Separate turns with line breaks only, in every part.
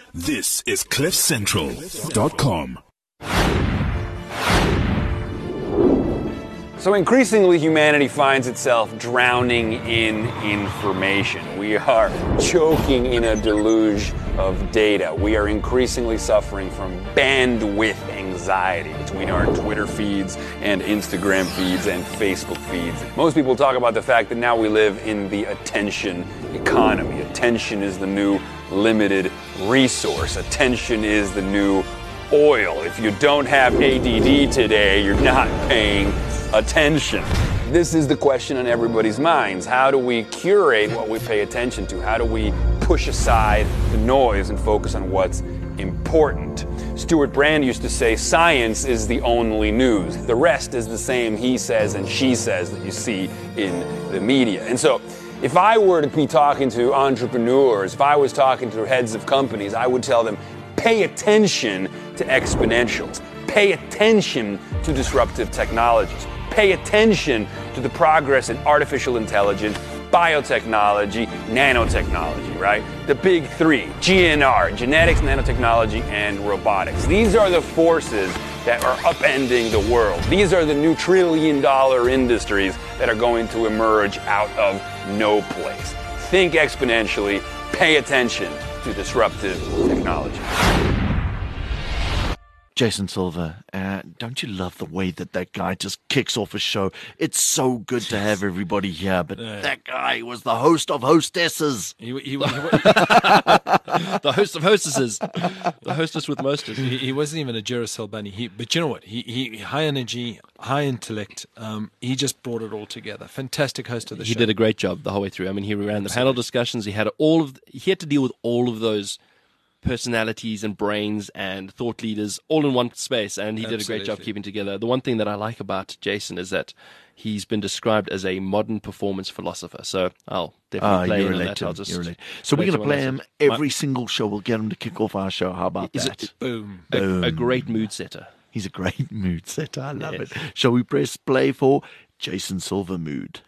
This is CliffCentral.com.
So increasingly, humanity finds itself drowning in information. We are choking in a deluge of data. We are increasingly suffering from bandwidth anxiety between our Twitter feeds and Instagram feeds and Facebook feeds. Most people talk about the fact that now we live in the attention economy. Attention is the new limited resource. Attention is the new oil. If you don't have ADD today, you're not paying attention. This is the question on everybody's minds. How do we curate what we pay attention to? How do we push aside the noise and focus on what's important? Stuart Brand used to say, science is the only news. The rest is the same he says and she says that you see in the media. And so, if I were to be talking to entrepreneurs, if I was talking to heads of companies, I would tell them, pay attention to exponentials. Pay attention to disruptive technologies. Pay attention to the progress in artificial intelligence, biotechnology, nanotechnology, right? The big three, GNR, genetics, nanotechnology, and robotics. These are the forces that are upending the world. These are the new trillion-dollar industries that are going to emerge out of no place. Think exponentially, pay attention to disruptive technology.
Jason Silva, don't you love the way that guy just kicks off a show? It's so good to have everybody here, but that guy was the host of Hostesses.
The host of Hostesses. The hostess with mostest. He wasn't even a Duracell bunny. But you know what? He high energy, high intellect. He just brought it all together. Fantastic host of the show.
He did a great job the whole way through. I mean, he ran the panel discussions. He had to deal with all of those personalities and brains and thought leaders all in one space, and he did a great job keeping together. The one thing that I like about Jason is that he's been described as a modern performance philosopher, so I'll definitely play him on that.
So we're going to play him every single show. We'll get him to kick off our show. How about that?
Boom.
A great mood setter.
He's a great mood setter. I love it. Shall we press play for Jason Silva Mood?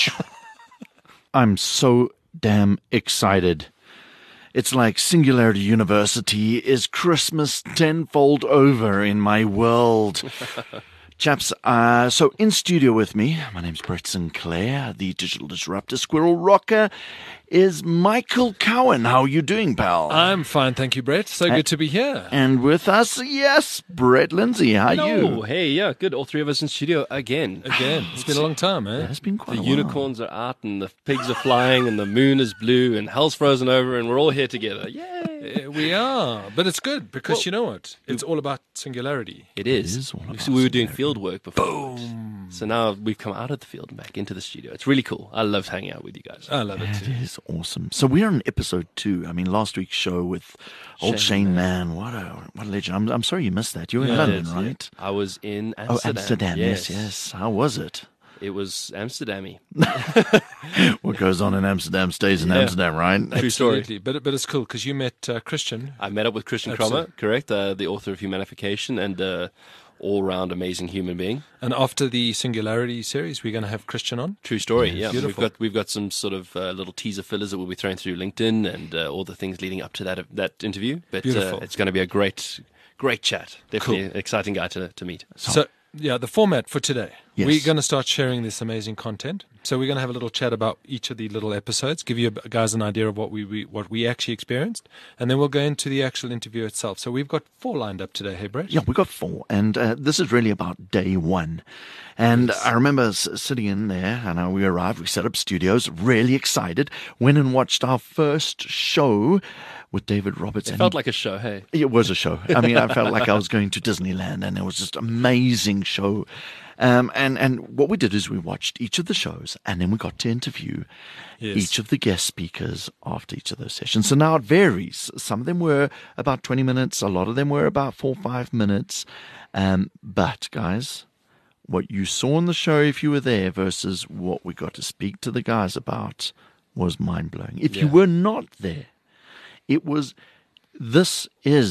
I'm so damn excited. It's like Singularity University is Christmas tenfold over in my world. Chaps, so in studio with me, my name's Brett Sinclair, the digital disruptor, Squirrel Rocker, is Michael Cowan. How are you doing, pal?
I'm fine, thank you, Brett. So good to be here.
And with us, yes, Brett Lindsay. How are you?
Hey, yeah, good. All three of us in studio again.
It's been a long time, eh?
Yeah, it's been quite a while.
The unicorns are out, and the pigs are flying, and the moon is blue, and hell's frozen over, and we're all here together. Yay!
We are, but it's good because you know what? It's all about singularity.
It is.
all about
We were doing field work before.
Boom.
So now we've come out of the field and back into the studio. It's really cool. I love hanging out with you guys.
I love it too.
It is awesome. So we're on episode 2. I mean, last week's show with old Shane Mann. What a legend. I'm sorry you missed that. You were in London, right?
I was in Amsterdam.
Oh, Amsterdam. Yes. How was it?
It was Amsterdam-y.
What goes on in Amsterdam stays in Amsterdam, right?
True story.
Absolutely. But it's cool because you met Christian.
I met up with Christian Kromer, correct? The author of Humanification and all-round amazing human being.
And after the Singularity series, we're going to have Christian on.
True story. Yeah,
beautiful.
We've got some sort of little teaser fillers that we'll be throwing through LinkedIn and all the things leading up to that interview. But it's going to be a great chat. Definitely an exciting guy to meet.
So the format for today.
Yes.
We're going to start sharing this amazing content. So we're going to have a little chat about each of the little episodes, give you guys an idea of what we actually experienced, and then we'll go into the actual interview itself. So we've got 4 lined up today. Hey, Brett?
Yeah, we got 4, and this is really about day 1. And I remember sitting in there, and we arrived, we set up studios, really excited, went and watched our first show with David Roberts.
It felt like a show, hey?
It was a show. I mean, I felt like I was going to Disneyland, and it was just an amazing show. And what we did is we watched each of the shows, and then we got to interview each of the guest speakers after each of those sessions. So now it varies. Some of them were about 20 minutes. A lot of them were about 4 or 5 minutes. But, guys, what you saw on the show if you were there versus what we got to speak to the guys about was mind-blowing. If you were not there, this is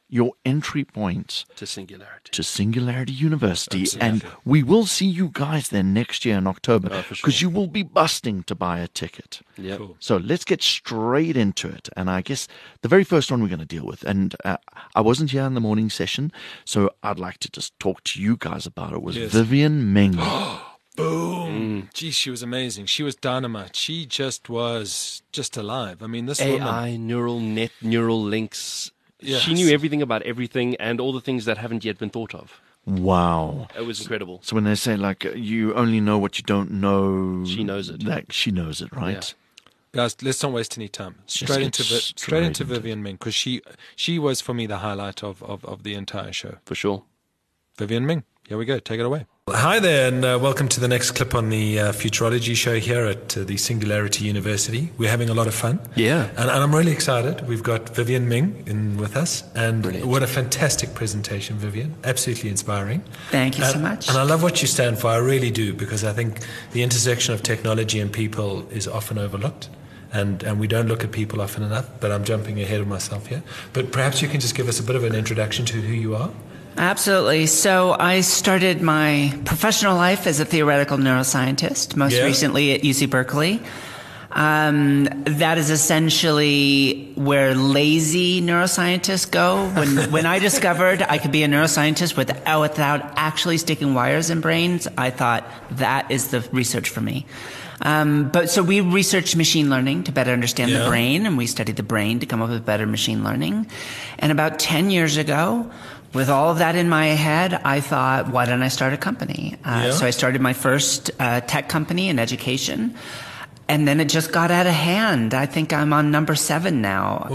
your entry point
To Singularity.
to Singularity University.
Absolutely.
And we will see you guys there next year in October,
for
because
sure.
you will be busting to buy a ticket.
Yep.
Cool.
So let's get straight into it. And I guess the very first one we're going to deal with, and I wasn't here in the morning session, so I'd like to just talk to you guys about it, was
Yes.
Vivian Ming.
Boom. Gee, she was amazing. She was dynamite. She just was just alive. I mean, this woman.
AI, neural links.
Yes.
She knew everything about everything and all the things that haven't yet been thought of.
Wow.
It was incredible.
So when they say, like, you only know what you don't know,
She knows it.
Like, she knows it, right?
Guys, let's not waste any time. Straight
get
into
straight into
Vivian Ming, because she was for me the highlight of the entire show.
For sure.
Vivian Ming, here we go. Take it away. Hi there, and welcome to the next clip on the Futurology show here at the Singularity University. We're having a lot of fun.
Yeah.
And I'm really excited. We've got Vivian Ming in with us, and
Brilliant.
what a fantastic presentation, Vivian. Absolutely inspiring.
Thank you so much.
And I love what you stand for. I really do, because I think the intersection of technology and people is often overlooked. And we don't look at people often enough, but I'm jumping ahead of myself here. But perhaps you can just give us a bit of an introduction to who you are.
Absolutely. So I started my professional life as a theoretical neuroscientist, most recently at UC Berkeley. That is essentially where lazy neuroscientists go. When I discovered I could be a neuroscientist without actually sticking wires in brains, I thought that is the research for me. So we researched machine learning to better understand the brain, and we studied the brain to come up with better machine learning. And about 10 years ago, with all of that in my head, I thought, why don't I start a company? So I started my first tech company in education. And then it just got out of hand. I think I'm on number 7 now.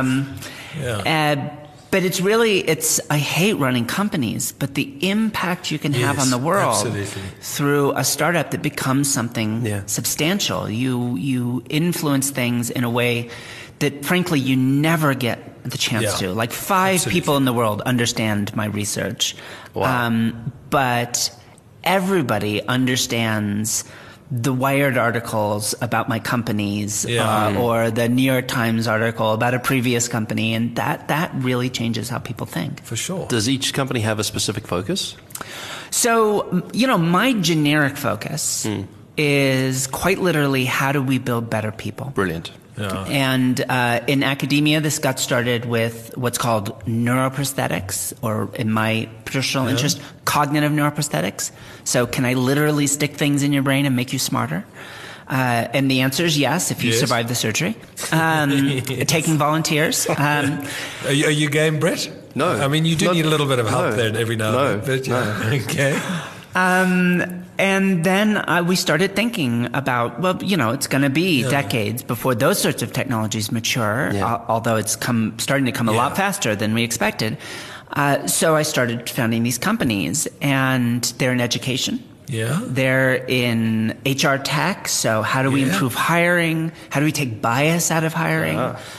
But I hate running companies, but the impact you can have on the world through a startup that becomes something substantial. You influence things in a way that, frankly, you never get the chance to. Like 5 people in the world understand my research.
Wow.
But everybody understands the Wired articles about my companies, or the New York Times article about a previous company, and that really changes how people think.
For sure.
Does each company have a specific focus?
So, my generic focus is quite literally, how do we build better people?
Brilliant.
And in academia, this got started with what's called neuroprosthetics, or in my personal interest, cognitive neuroprosthetics. So can I literally stick things in your brain and make you smarter? And the answer is yes, if you survive the surgery. Taking volunteers.
Are you game, Brett?
No.
I mean, you do need a little bit of help
no.
there every now and then. But okay.
And then we started thinking about, it's going to be decades before those sorts of technologies mature, although it's starting to come a lot faster than we expected. So I started founding these companies, and they're in education.
Yeah.
They're in HR tech, so how do we improve hiring? How do we take bias out of hiring?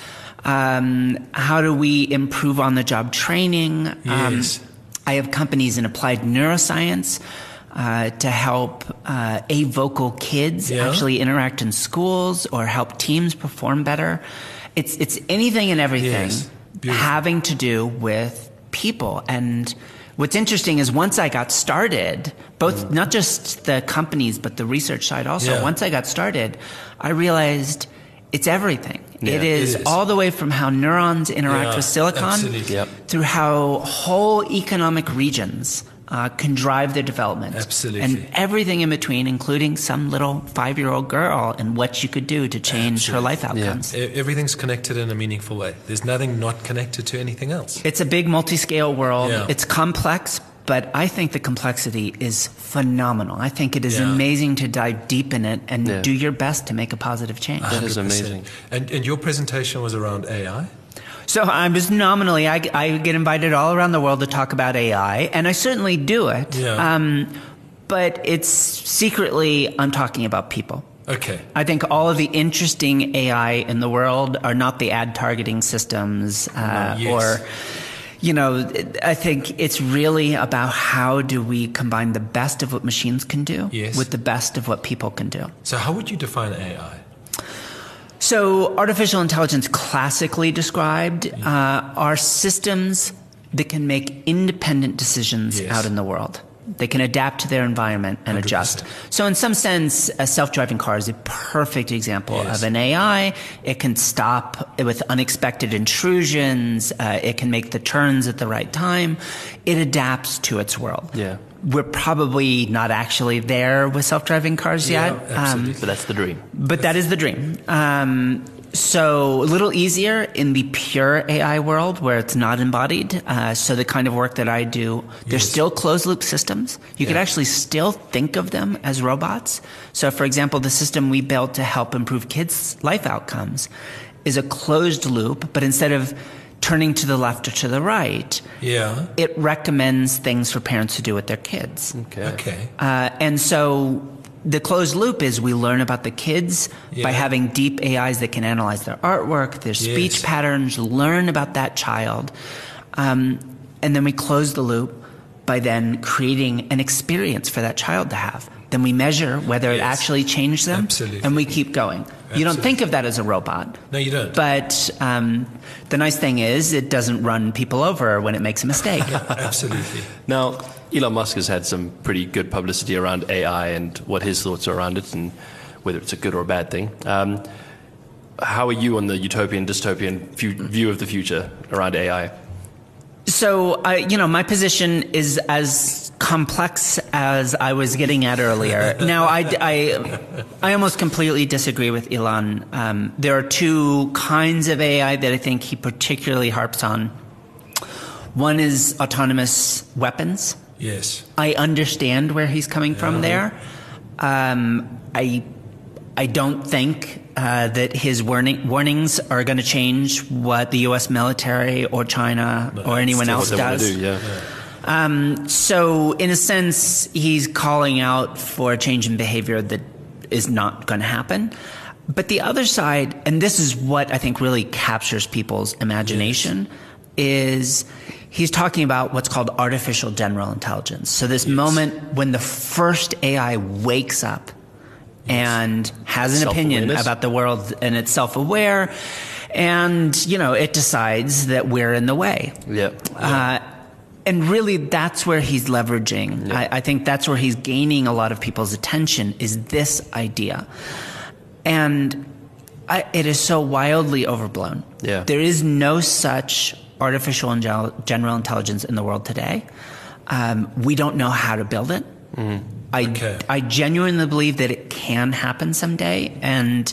How do we improve on-the-job training?
Yes.
I have companies in applied neuroscience to help avocal kids actually interact in schools or help teams perform better. It's anything and everything having to do with people. And what's interesting is once I got started, both not just the companies but the research side also, once I got started, I realized it's everything. It is all the way from how neurons interact with silicon through how whole economic regions can drive their development.
Absolutely.
And everything in between, including some little 5-year-old girl and what you could do to change her life outcomes.
Everything's connected in a meaningful way. There's nothing not connected to anything else.
It's a big multi-scale world. It's complex, but I think the complexity is phenomenal. I think it is amazing to dive deep in it and do your best to make a positive change.
That is
100%.
amazing.
And your presentation was around AI?
So I'm just nominally, I get invited all around the world to talk about AI, and I certainly do it. But it's secretly, I'm talking about people.
Okay.
I think all of the interesting AI in the world are not the ad targeting systems or... I think it's really about how do we combine the best of what machines can do with the best of what people can do.
So how would you define AI?
So artificial intelligence, classically described, are systems that can make independent decisions out in the world. They can adapt to their environment and 100%. Adjust. So in some sense, a self-driving car is a perfect example of an AI. It can stop with unexpected intrusions. It can make the turns at the right time. It adapts to its world.
Yeah.
We're probably not actually there with self-driving cars yet.
Absolutely. But that's the dream.
But that is the dream. So a little easier in the pure AI world where it's not embodied. So the kind of work that I do, they're still closed-loop systems. You could actually still think of them as robots. So, for example, the system we built to help improve kids' life outcomes is a closed loop, but instead of turning to the left or to the right, it recommends things for parents to do with their kids.
Okay.
And so the closed loop is we learn about the kids by having deep AIs that can analyze their artwork, their speech patterns, learn about that child. And then we close the loop by then creating an experience for that child to have. Then we measure whether it actually changed them, and we keep going. You don't think of that as a robot.
No, you don't.
But the nice thing is it doesn't run people over when it makes a mistake.
Absolutely.
Now, Elon Musk has had some pretty good publicity around AI and what his thoughts are around it and whether it's a good or a bad thing. How are you on the utopian, dystopian view of the future around AI?
So, my position is as complex as I was getting at earlier. Now, I almost completely disagree with Elon. There are two kinds of AI that I think he particularly harps on. One is autonomous weapons.
Yes.
I understand where he's coming from there. I don't think that his warnings are going to change what the U.S. military or China or anyone else does. So in a sense, he's calling out for a change in behavior that is not going to happen. But the other side, and this is what I think really captures people's imagination, is he's talking about what's called artificial general intelligence. So this moment when the first AI wakes up and has an opinion about the world and it's self-aware and, it decides that we're in the way. And really that's where he's leveraging. I think that's where he's gaining a lot of people's attention is this idea. And it is so wildly overblown. There is no such artificial and general intelligence in the world today. We don't know how to build it. I genuinely believe that it can happen someday, and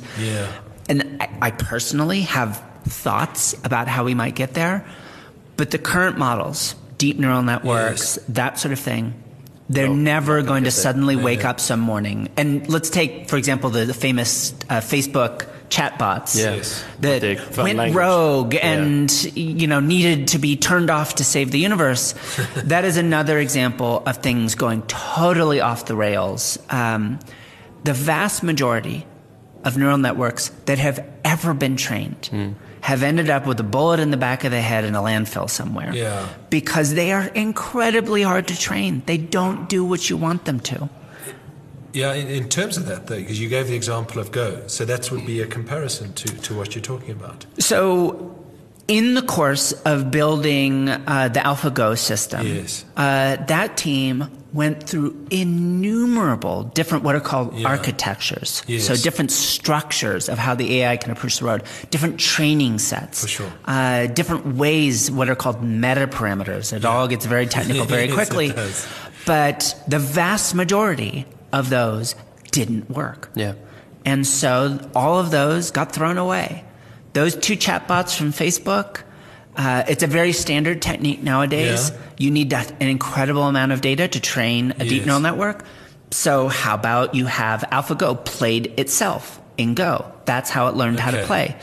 I personally have thoughts about how we might get there. But the current models, deep neural networks, that sort of thing, they're never going to suddenly wake up some morning. And let's take, for example, the famous Facebook chatbots that went rogue and needed to be turned off to save the universe. That is another example of things going totally off the rails. The vast majority of neural networks that have ever been trained have ended up with a bullet in the back of the head in a landfill somewhere because they are incredibly hard to train. They don't do what you want them to.
Yeah, in terms of that, though, because you gave the example of Go, so that would be a comparison to what you're talking about.
So in the course of building the AlphaGo system, that team went through innumerable different what are called architectures. So different structures of how the AI can approach the road, different training sets,
for sure.
Different ways, what are called meta-parameters. It all gets very technical very quickly.
It does.
But the vast majority of those didn't work. And so all of those got thrown away. Those two chatbots from Facebook, it's a very standard technique nowadays. You need an incredible amount of data to train a deep neural network. So how about you have AlphaGo played itself in Go? That's how it learned how to play.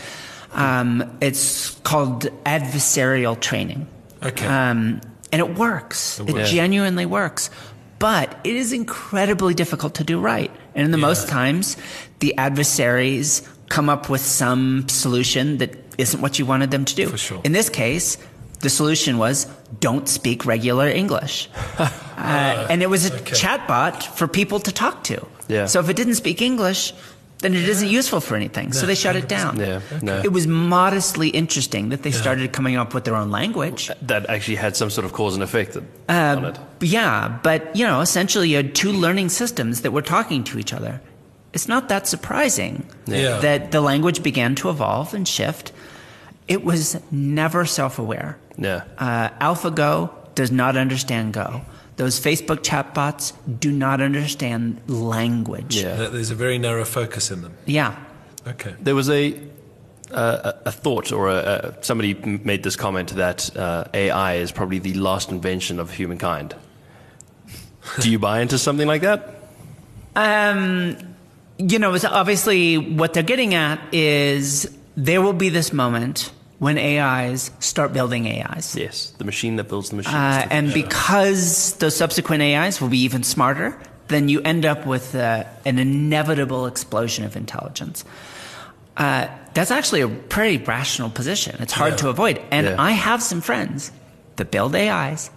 It's called adversarial training. And it works. It genuinely works. But it is incredibly difficult to do right. And in the most times, the adversaries come up with some solution that isn't what you wanted them to do.
For sure.
In this case, the solution was don't speak regular English. And it was a chatbot for people to talk to. So if it didn't speak English, then it isn't useful for anything. So they shut it down.
Yeah, no.
It was modestly interesting that they started coming up with their own language.
That actually had some sort of cause and effect on it.
Yeah, but, essentially you had two learning systems that were talking to each other. It's not that surprising that the language began to evolve and shift. It was never self-aware.
Yeah.
AlphaGo does not understand Go. Those Facebook chatbots do not understand language.
Yeah.
There's a very narrow focus in them.
Yeah.
Okay.
There was a thought, or somebody made this comment that AI is probably the last invention of humankind. Do you buy into something like that?
It's obviously what they're getting at is there will be this moment when AIs start building AIs.
Yes, the machine that builds the machine.
And because those subsequent AIs will be even smarter, then you end up with an inevitable explosion of intelligence. That's actually a pretty rational position. It's hard to avoid. And I have some friends that build AIs.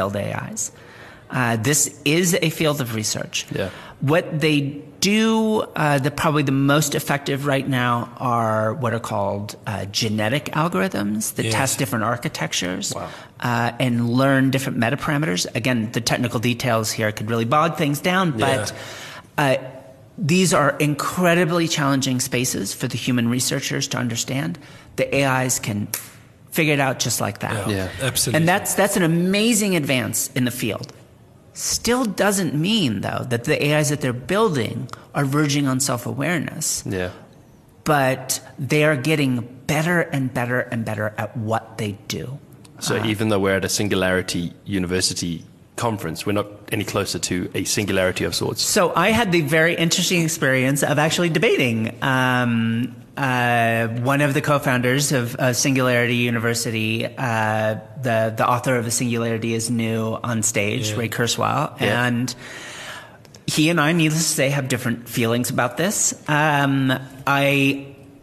This is a field of research.
Yeah.
What they do, probably the most effective right now are what are called genetic algorithms that test different architectures and learn different metaparameters. Again, the technical details here could really bog things down, but these are incredibly challenging spaces for the human researchers to understand. The AIs can figure it out just like that.
Yeah, absolutely.
And that's an amazing advance in the field. Still doesn't mean, though, that the AIs that they're building are verging on self-awareness.
Yeah.
But they are getting better and better and better at what they do.
So even though we're at a Singularity University conference, we're not any closer to a singularity of sorts.
So I had the very interesting experience of actually debating one of the co-founders of Singularity University, the author of The Singularity is New on stage, Ray Kurzweil, and he and I, needless to say, have different feelings about this. I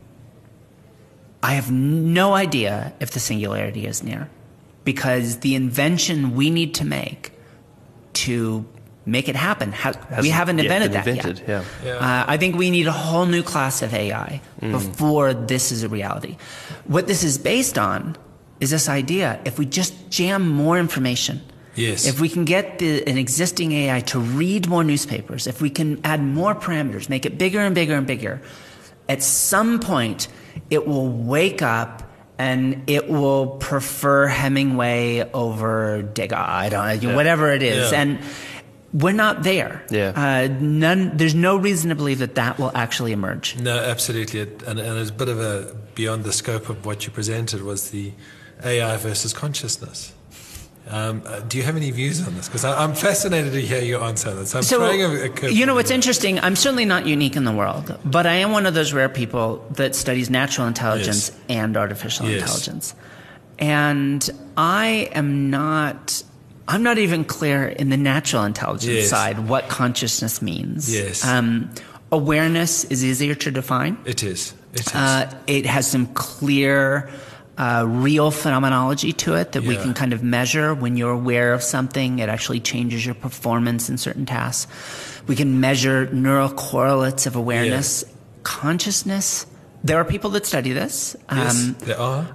have no idea if the singularity is near, because the invention we need to make to make it happen, we haven't invented that yet. I think we need a whole new class of AI before this is a reality. What this is based on is this idea: if we just jam more information, if we can get an existing AI to read more newspapers, if we can add more parameters, make it bigger and bigger and bigger, at some point it will wake up and it will prefer Hemingway over Degas, whatever it is. And we're not there. There's no reason to believe that will actually emerge.
No, absolutely. And it's a bit of a beyond the scope of what you presented was the AI versus consciousness. Do you have any views on this? Because I'm fascinated to hear your answer on this. I'm trying a curve.
What's interesting, I'm certainly not unique in the world, but I am one of those rare people that studies natural intelligence and artificial intelligence. And I'm not even clear in the natural intelligence side what consciousness means. Awareness is easier to define.
It is.
It has some clear real phenomenology to it that we can kind of measure. When you're aware of something, it actually changes your performance in certain tasks. We can measure neural correlates of awareness. Consciousness, there are people that study this.
There are.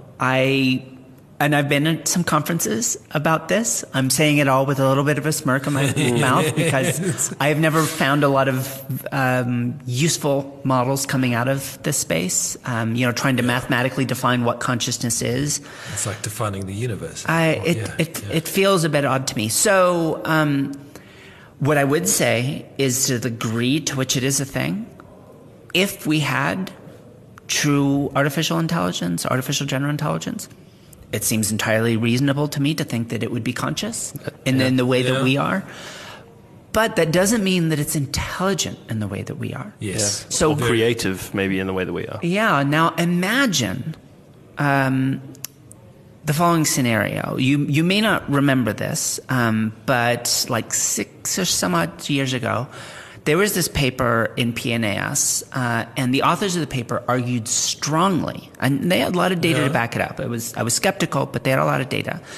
I've been at some conferences about this. I'm saying it all with a little bit of a smirk on my mouth because I have never found a lot of useful models coming out of this space. Trying to mathematically define what consciousness is.
It's like defining the universe.
It feels a bit odd to me. So what I would say is, to the degree to which it is a thing, if we had true artificial intelligence, artificial general intelligence, it seems entirely reasonable to me to think that it would be conscious in the way that we are. But that doesn't mean that it's intelligent in the way that we are.
Yes.
So creative, maybe, in the way that we are.
Yeah. Now imagine the following scenario. You may not remember this, but like 6 or some odd years ago, there was this paper in PNAS, and the authors of the paper argued strongly, and they had a lot of data to back it up. I was skeptical, but they had a lot of data,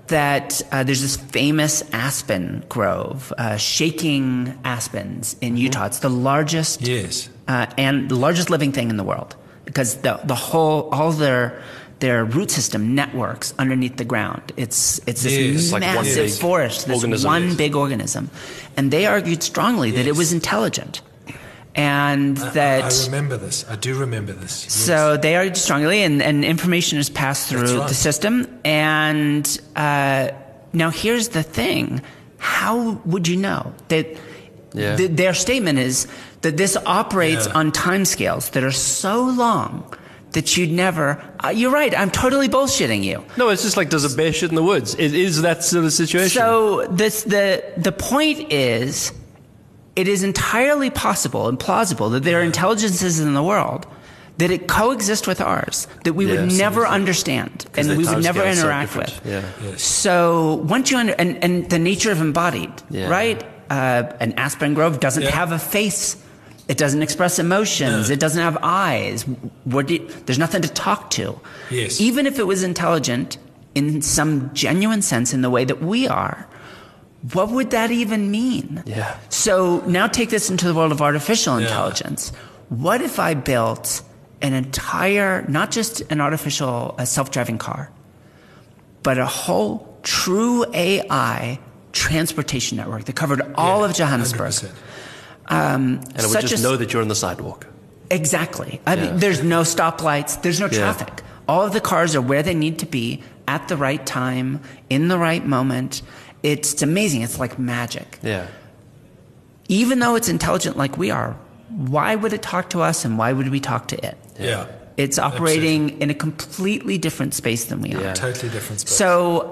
that there's this famous aspen grove, shaking aspens in Utah. It's the largest and the largest living thing in the world, because all their root system networks underneath the ground. It's this massive forest, this one big organism. And they argued strongly that it was intelligent. And that
I remember this. I do remember this. Yes.
So they argued strongly, and information is passed through the system. And now here's the thing. How would you know? Their statement is that this operates on timescales that are so long that you'd never... you're right, I'm totally bullshitting you.
No, it's just like, does a bear shit in the woods? It is that sort of situation.
So the point is, it is entirely possible and plausible that there are intelligences in the world that it coexist with ours, that we would never understand and we would never interact with.
Yeah. Yes.
So once you and the nature of embodied, right? An aspen grove doesn't have a face. It doesn't express emotions. It doesn't have eyes. There's nothing to talk to.
Yes.
Even if it was intelligent in some genuine sense in the way that we are, what would that even mean?
Yeah.
So now take this into the world of artificial intelligence. What if I built an entire, not just an artificial self-driving car, but a whole true AI transportation network that covered all of Johannesburg?
100%.
And it would just know that you're on the sidewalk.
Exactly. I mean, there's no stoplights. There's no traffic. All of the cars are where they need to be at the right time, in the right moment. It's amazing. It's like magic.
Yeah.
Even though it's intelligent like we are, why would it talk to us and why would we talk to it?
Yeah.
It's operating in a completely different space than we are.
Totally different space.
So,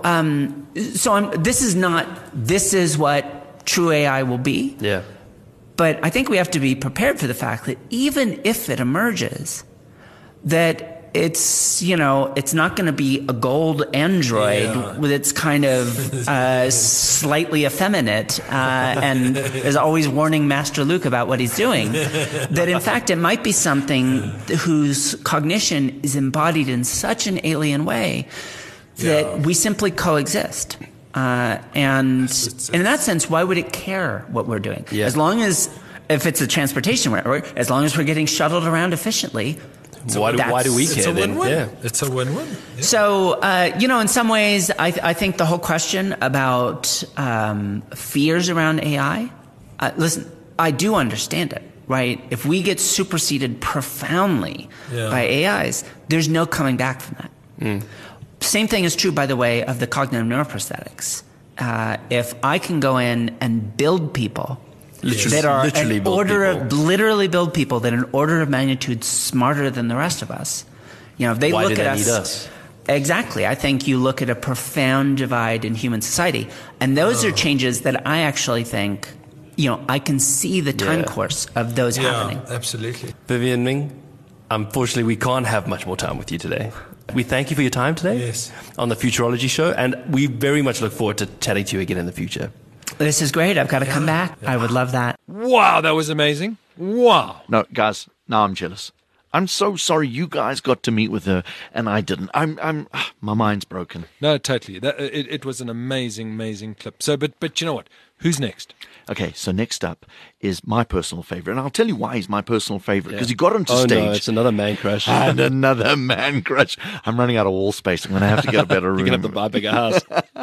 this is what true AI will be.
Yeah.
But I think we have to be prepared for the fact that even if it emerges, that it's not going to be a gold android with its kind of slightly effeminate and is always warning Master Luke about what he's doing. That in fact it might be something whose cognition is embodied in such an alien way that we simply coexist. And in that sense, why would it care what we're doing?
Yeah.
As long as, if it's a transportation network, as long as we're getting shuttled around efficiently.
Why do we care?
It's a
then?
win-win.
Yeah.
It's a win-win. Yeah.
So, in some ways, I think the whole question about fears around AI, listen, I do understand it, right? If we get superseded profoundly by AIs, there's no coming back from that. Same thing is true, by the way, of the cognitive neuroprosthetics. If I can go in and build people that are literally build people that are an order of magnitude smarter than the rest of us, if they look at us. Exactly. I think you look at a profound divide in human society, and those are changes that I actually think, I can see the time course of those happening.
Absolutely.
Vivian Ming, unfortunately, we can't have much more time with you today. We thank you for your time today on the Futurology Show, and we very much look forward to chatting to you again in the future.
This is great. I've got to come back. I would love that.
Wow, that was amazing. Wow.
No, guys, now I'm jealous. I'm so sorry you guys got to meet with her and I didn't. My mind's broken.
No, totally. It was an amazing clip. So, but you know what? Who's next?
Okay, so next up is my personal favorite. And I'll tell you why he's my personal favorite. Because he got onto stage.
Oh, no, it's another man crush.
And another man crush. I'm running out of wall space. I'm going to have to get a better room.
You're going to have to buy a bigger house.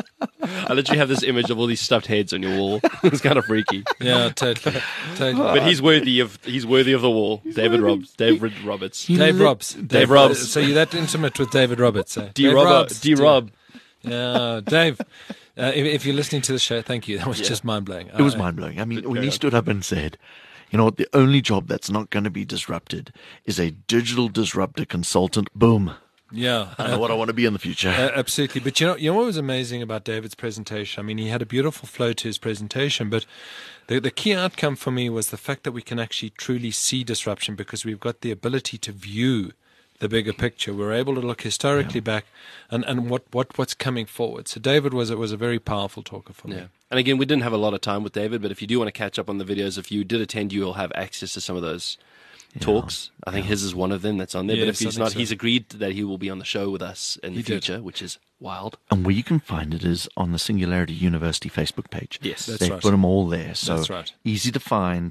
I literally have this image of all these stuffed heads on your wall. It's kind of freaky.
Yeah, totally.
But he's worthy of the wall. David Roberts.
Dave Robs.
Dave Robs.
So you're that intimate with David Roberts, eh?
D-Rob.
Yeah, Dave. If you're listening to the show, thank you. That was just mind-blowing.
It was mind-blowing. I mean, when he stood up and said, the only job that's not going to be disrupted is a digital disruptor consultant. Boom.
Yeah.
I know what I want to be in the future.
Absolutely. But you know what was amazing about David's presentation? I mean, he had a beautiful flow to his presentation, but the key outcome for me was the fact that we can actually truly see disruption because we've got the ability to view the bigger picture. We're able to look historically back and what's coming forward. So David was a very powerful talker for me.
Yeah. And again, we didn't have a lot of time with David, but if you do want to catch up on the videos, if you did attend, you will have access to some of those talks. I think his is one of them that's on there. But if
Yes, I
he's
think
not,
so.
he's agreed that he will be on the show with us in the
did.
future, which is wild.
And where you can find it is on the Singularity University Facebook page.
Yes,
That's
They've
right.
put them all there. So
That's right.
easy to find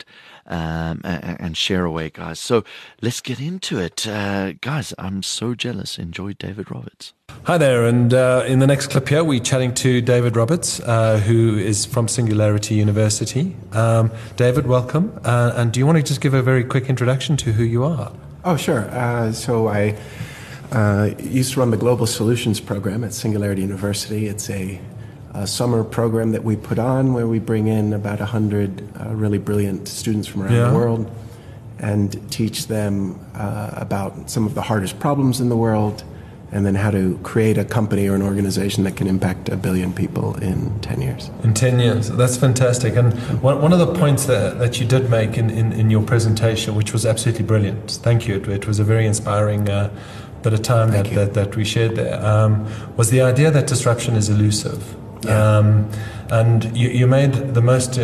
and share away, guys. So let's get into it. Guys, I'm so jealous. Enjoy David Roberts.
Hi there, and in the next clip here, we're chatting to David Roberts, who is from Singularity University. David, welcome. And do you want to just give a very quick introduction to who you are?
Oh, sure. So I used to run the Global Solutions Program at Singularity University. It's a summer program that we put on where we bring in about 100 really brilliant students from around the world and teach them about some of the hardest problems in the world, and then how to create a company or an organization that can impact 1 billion people in 10 years.
In 10 years. That's fantastic. And one of the points that you did make in your presentation, which was absolutely brilliant, thank you. It was a very inspiring bit of time that we shared there, was the idea that disruption is elusive.
Yeah.
And you made the most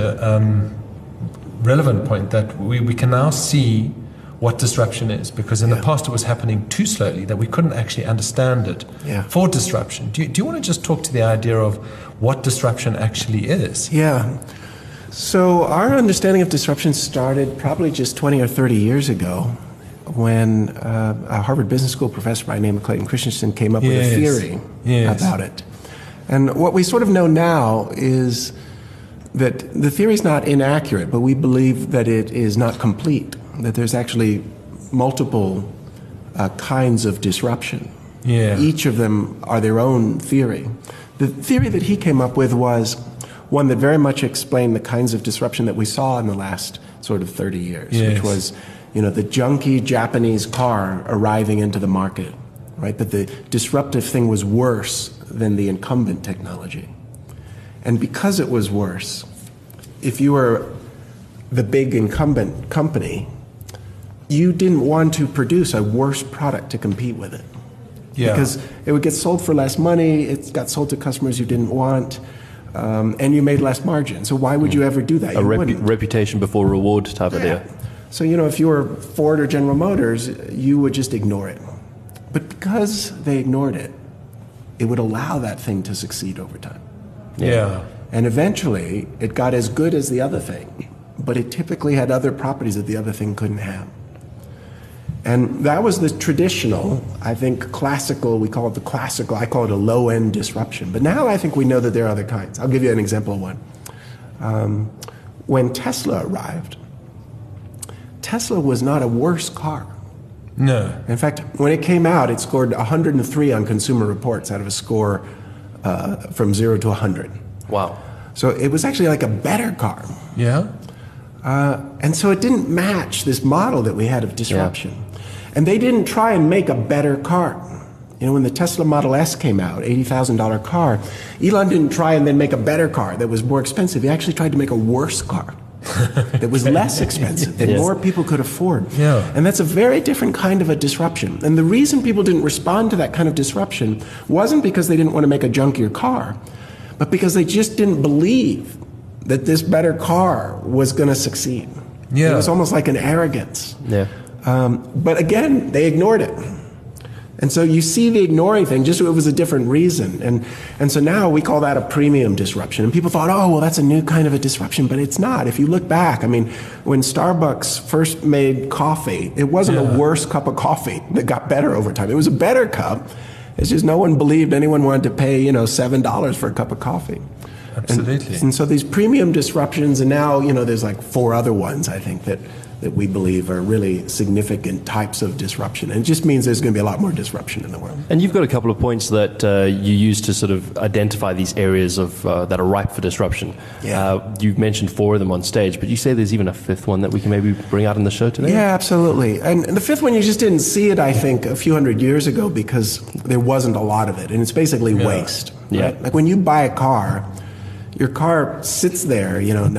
relevant point that we can now see what disruption is, because in the past it was happening too slowly that we couldn't actually understand it for disruption. Do you want to just talk to the idea of what disruption actually is?
Yeah. So our understanding of disruption started probably just 20 or 30 years ago when a Harvard Business School professor by the name of Clayton Christensen came up with a theory about it. And what we sort of know now is that the theory is not inaccurate, but we believe that it is not complete, that there's actually multiple kinds of disruption.
Yeah.
Each of them are their own theory. The theory that he came up with was one that very much explained the kinds of disruption that we saw in the last sort of 30 years, which was, the junky Japanese car arriving into the market, right? But the disruptive thing was worse than the incumbent technology. And because it was worse, if you were the big incumbent company, you didn't want to produce a worse product to compete with it.
Yeah.
Because it would get sold for less money, it got sold to customers you didn't want, and you made less margin. So why would you ever do that?
A reputation before reward type idea.
So, if you were Ford or General Motors, you would just ignore it. But because they ignored it, it would allow that thing to succeed over time.
Yeah.
And eventually, it got as good as the other thing, but it typically had other properties that the other thing couldn't have. And that was the traditional, I think, classical, we call it the classical, I call it a low-end disruption. But now I think we know that there are other kinds. I'll give you an example of one. When Tesla arrived, Tesla was not a worse car.
No.
In fact, when it came out, it scored 103 on Consumer Reports out of a score from 0 to 100.
Wow.
So it was actually like a better car.
Yeah.
And so it didn't match this model that we had of disruption. And they didn't try and make a better car. When the Tesla Model S came out, $80,000 car, Elon didn't try and then make a better car that was more expensive. He actually tried to make a worse car that was less expensive, that more people could afford.
Yeah.
And that's a very different kind of a disruption. And the reason people didn't respond to that kind of disruption wasn't because they didn't want to make a junkier car, but because they just didn't believe that this better car was going to succeed.
Yeah.
It was almost like an arrogance.
Yeah.
But again, they ignored it. And so you see the ignoring thing, just it was a different reason. And so now we call that a premium disruption. And people thought, oh, well, that's a new kind of a disruption. But it's not. If you look back, when Starbucks first made coffee, it wasn't a worse cup of coffee that got better over time. It was a better cup. It's just no one believed anyone wanted to pay, $7 for a cup of coffee.
Absolutely.
And so these premium disruptions, and now, there's like 4 other ones, I think, that we believe are really significant types of disruption. And it just means there's going to be a lot more disruption in the world.
And you've got a couple of points that you use to sort of identify these areas of that are ripe for disruption.
Yeah.
You've mentioned 4 of them on stage, but you say there's even a 5th one that we can maybe bring out in the show today?
Yeah, absolutely. And the 5th one, you just didn't see it, I think, a few hundred years ago because there wasn't a lot of it. And it's basically waste.
Yeah.
Right? Like when you buy a car, your car sits there,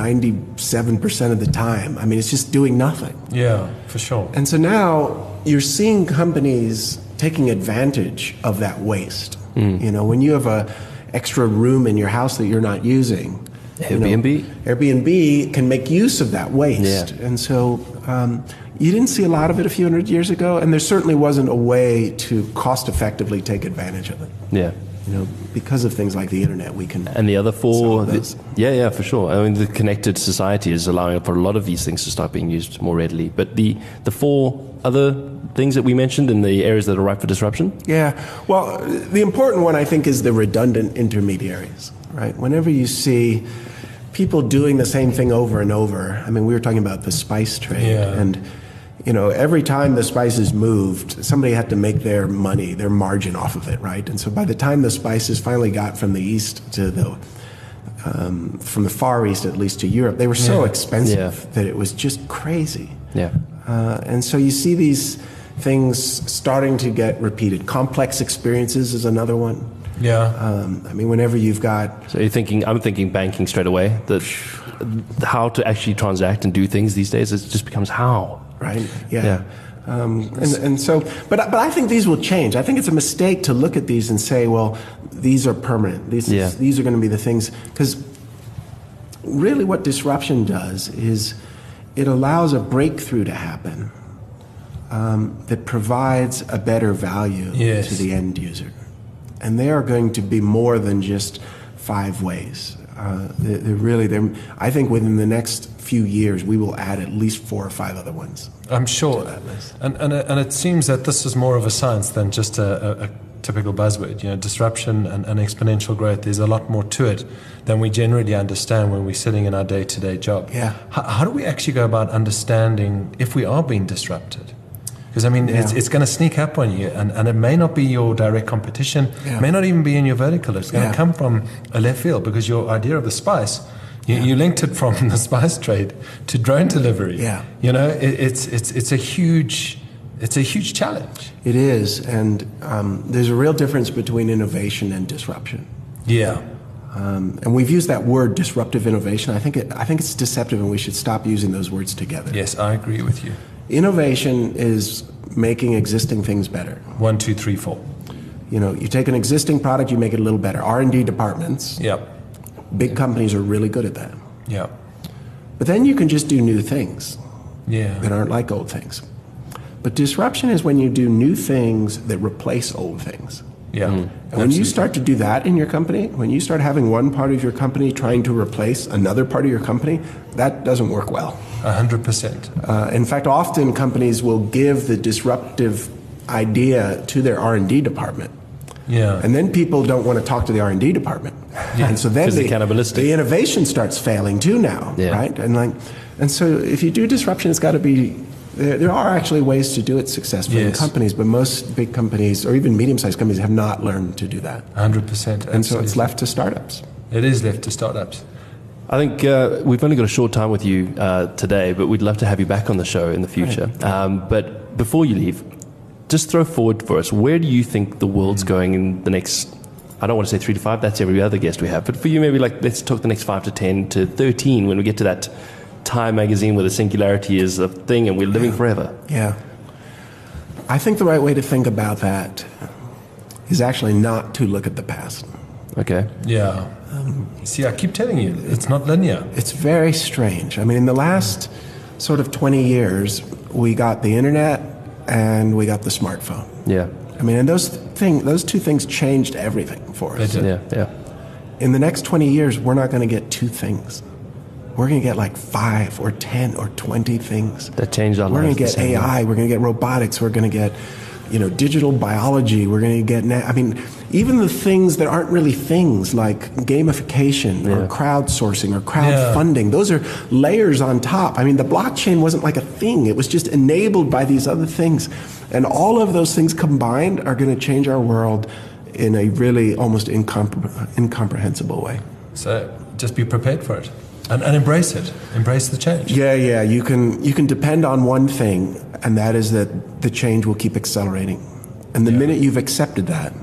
97% of the time. It's just doing nothing.
Yeah, for sure.
And so now you're seeing companies taking advantage of that waste. When you have a extra room in your house that you're not using, Airbnb can make use of that waste.
Yeah.
And so you didn't see a lot of it a few hundred years ago, and there certainly wasn't a way to cost effectively take advantage of it.
Yeah.
Because of things like the internet, we can.
And the other four, for sure. I mean, the connected society is allowing for a lot of these things to start being used more readily. But the four other things that we mentioned in the areas that are ripe for disruption?
Yeah. Well, the important one, I think, is the redundant intermediaries, right? Whenever you see people doing the same thing over and over, I mean, we were talking about the spice trade, and every time the spices moved, somebody had to make their money, their margin off of it, right? And so by the time the spices finally got from the east to from the Far East, at least, to Europe, they were so expensive that it was just crazy.
Yeah.
And so you see these things starting to get repeated. Complex experiences is another one.
Yeah.
I mean, whenever you've got...
So I'm thinking banking straight away. That how to actually transact and do things these days, it just becomes how.
Right, yeah. And so, but I think these will change. I think it's a mistake to look at these and say, well, these are permanent. These are going to be the things. Because really what disruption does is it allows a breakthrough to happen that provides a better value to the end user. And they are going to be more than just 5 ways. I think within the next few years, we will add at least 4 or 5 other ones.
I'm sure. And it seems that this is more of a science than just a typical buzzword. Disruption and exponential growth, there's a lot more to it than we generally understand when we're sitting in our day-to-day job.
Yeah.
How do we actually go about understanding if we are being disrupted? Because, I mean, it's going to sneak up on you, and it may not be your direct competition, may not even be in your vertical. It's going to come from a left field, because your idea of the spice, you linked it from the spice trade to drone delivery.
Yeah.
It's a huge challenge.
It is, and there's a real difference between innovation and disruption.
Yeah.
And we've used that word, disruptive innovation. I think it's deceptive, and we should stop using those words together.
Yes, I agree with you.
Innovation is making existing things better.
1, 2, 3, 4.
You take an existing product, you make it a little better. R&D departments, big companies are really good at that.
Yeah.
But then you can just do new things
that
aren't like old things. But disruption is when you do new things that replace old things.
Yeah.
And when you start to do that in your company, when you start having one part of your company trying to replace another part of your company, that doesn't work well.
100%.
In fact, often companies will give the disruptive idea to their R&D department.
Yeah.
And then people don't want to talk to the R&D department.
Yeah.
And so then
the
innovation starts failing too now, right? And so if you do disruption, it's got to be... There are actually ways to do it successfully in companies, but most big companies, or even medium-sized companies, have not learned to do that.
100%.
And so it's left to startups.
It is left to startups.
I think we've only got a short time with you today, but we'd love to have you back on the show in the future. But before you leave, just throw forward for us, where do you think the world's going in the next, I don't want to say 3 to 5, that's every other guest we have, but for you maybe let's talk the next 5 to 10 to 13 when we get to that Time magazine where the singularity is a thing and we're living forever.
Yeah. I think the right way to think about that is actually not to look at the past.
Okay.
Yeah. See, I keep telling you, it's not linear.
It's very strange. I mean, in the last sort of 20 years, we got the internet and we got the smartphone.
Yeah.
I mean, and those 2 things changed everything for us.
Yeah.
In the next 20 years, we're not going to get 2 things. We're going to get like 5 or 10 or 20 things.
That change our lives.
We're going to get AI. We're going to get robotics. We're going to get, digital biology. We're going to get, even the things that aren't really things like gamification or crowdsourcing or crowdfunding. Those are layers on top. I mean, the blockchain wasn't like a thing. It was just enabled by these other things. And all of those things combined are going to change our world in a really almost incomprehensible way.
So just be prepared for it. And embrace it. Embrace the change.
Yeah. You can depend on one thing, and that is that the change will keep accelerating. And the minute you've accepted that,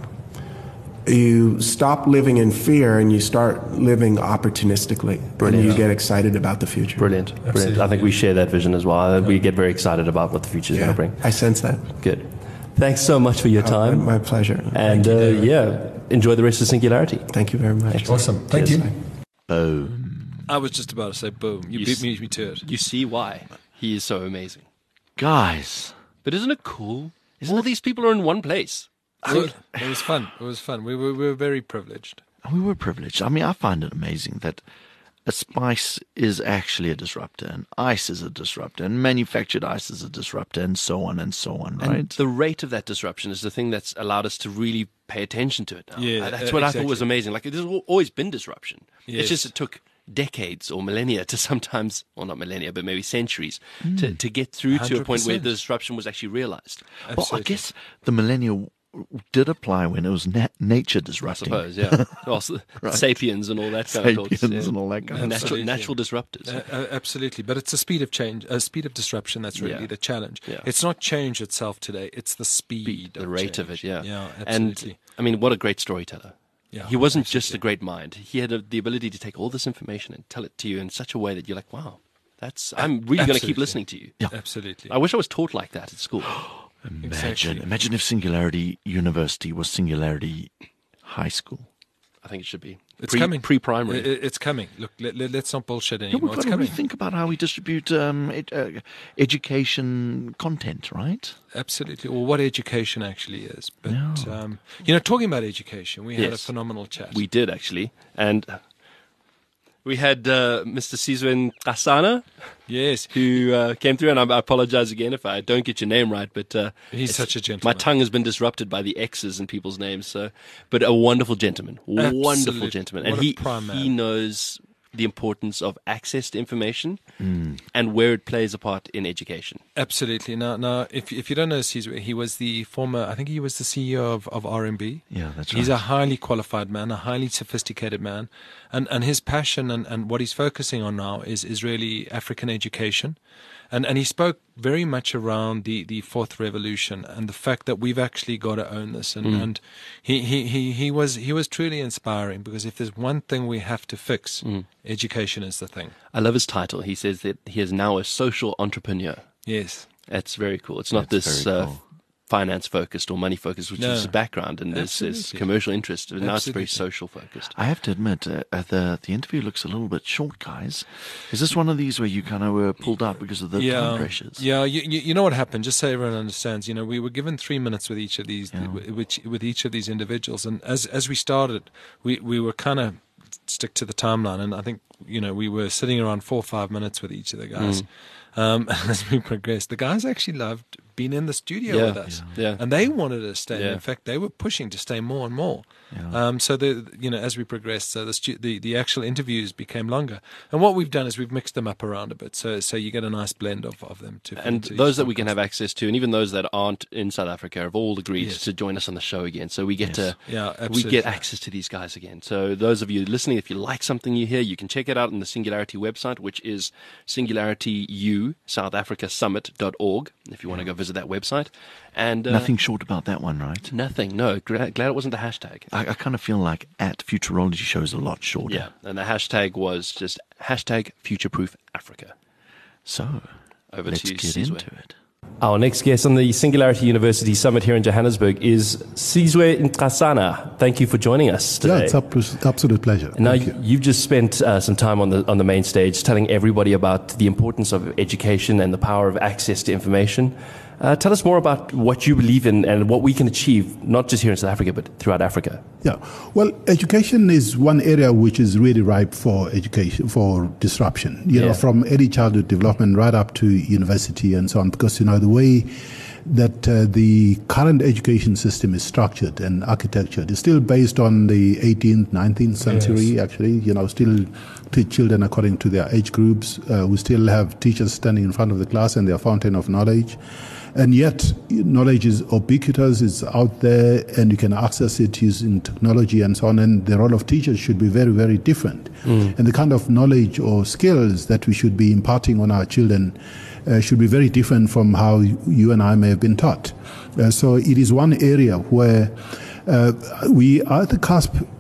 you stop living in fear and you start living opportunistically.
Brilliant.
And you get excited about the future.
Brilliant. I think we share that vision as well. We get very excited about what the future is going to bring.
I sense that.
Good. Thanks so much for your time.
My pleasure.
And enjoy the rest of Singularity.
Thank you very much.
Awesome. Thank you.
Boom.
I was just about to say, boom. You beat me to it.
You see why he is so amazing.
Guys.
But isn't it cool? All these people are in one place.
It was fun. It was fun. We were very privileged.
We were privileged. I mean, I find it amazing that a spice is actually a disruptor, and ice is a disruptor, and manufactured ice is a disruptor, and so on, right?
And the rate of that disruption is the thing that's allowed us to really pay attention to it now.
Yeah,
that's what I thought was amazing. Like, there's always been disruption.
Yes.
It's just it took decades or millennia to sometimes, well, not millennia, but maybe centuries to get through to a point where
100%.
the disruption was actually realized.
Well, I guess the millennia did apply when it was nature
I
disrupting.
suppose, yeah. Also, sapiens and all that kind of talks.
Sapiens and all that kind of
natural disruptors.
Absolutely. But it's the speed of change, speed of disruption that's really the challenge.
Yeah.
It's not change itself today. It's the speed
the
of
rate
change.
of it, yeah.
Yeah, absolutely.
And, I mean, what a great storyteller.
Yeah,
he wasn't just a great mind. He had the ability to take all this information and tell it to you in such a way that you're like, wow, I'm really going to keep listening to you.
Yeah.
Absolutely.
I wish I was taught like that at school.
Imagine if Singularity University was Singularity High School.
I think it should be.
It's coming.
Pre-primary.
It's coming. Look, let's not bullshit anymore.
We've got
It's
to
coming.
think about how we distribute education content, right?
Absolutely. Or what education actually is. But, talking about education, we had a phenomenal chat.
We did, actually. And we had Mr. Sizwe Nqasana.
Yes.
Who came through, and I apologize again if I don't get your name right, but
he's such a gentleman.
My tongue has been disrupted by the X's in people's names, but a wonderful gentleman.
Absolutely.
Wonderful gentleman.
What
And
a prime man.
he knows the importance of access to information and where it plays a part in education.
Absolutely. Now, if you don't know Sizwe, he was the former, I think he was the CEO of RMB.
Yeah, that's right.
He's a highly qualified man, a highly sophisticated man. And his passion and what he's focusing on now is really African education. And he spoke very much around the fourth revolution and the fact that we've actually got to own this. And he was truly inspiring, because if there's one thing we have to fix, education is the thing.
I love his title. He says that he is now a social entrepreneur.
Yes.
That's very cool. It's not
That's
this
very cool.
finance focused or money focused, which is his background, and this is
Absolutely.
commercial interest. And now it's very
Absolutely.
social focused.
I have to admit, the interview looks a little bit short, guys. Is this one of these where you kind of were pulled out because of the time pressures?
Yeah, you know what happened? Just so everyone understands, we were given 3 minutes with each of these with each of these individuals, and as we started, we were kind of stick to the timeline, and I think we were sitting around 4 or 5 minutes with each of the guys. As we progressed, the guys actually loved being in the studio with us, and they wanted to stay.
Yeah.
In fact, they were pushing to stay more and more.
Yeah.
So as we progressed, so the actual interviews became longer. And what we've done is we've mixed them up around a bit, so you get a nice blend of them.
And those that we can have access to, and even those that aren't in South Africa, have all agreed
Yes.
to join us on the show again. So we get
Yeah,
we
absolutely.
get access to these guys again. So those of you listening, if you like something you hear, you can check it out on the Singularity website, which is SingularityU.SouthAfricaSummit.org, if you want to go visit that website. And
Nothing short about that one, right?
Nothing. No. Glad it wasn't a hashtag.
I kind of feel like at Futurology shows a lot shorter.
Yeah. And the hashtag was just hashtag FutureProof Africa.
So
Over
let's
to you,
get
Sizwe.
into it.
Our next guest on the Singularity University Summit here in Johannesburg is Sizwe Nqasana. Thank you for joining us today.
Yeah, it's an absolute pleasure.
Now,
Thank you.
you've just spent some time on the main stage telling everybody about the importance of education and the power of access to information. Tell us more about what you believe in and what we can achieve, not just here in South Africa, but throughout Africa.
Yeah, well, education is one area which is really ripe for education, for disruption, you know, from early childhood development right up to university and so on, because, the way that the current education system is structured and architectured is still based on the 18th, 19th century, actually, still teach children according to their age groups. We still have teachers standing in front of the class and their fountain of knowledge. And yet, knowledge is ubiquitous, it's out there, and you can access it using technology and so on. And the role of teachers should be very, very different. And the kind of knowledge or skills that we should be imparting on our children should be very different from how you and I may have been taught. So it is one area where we are at the cusp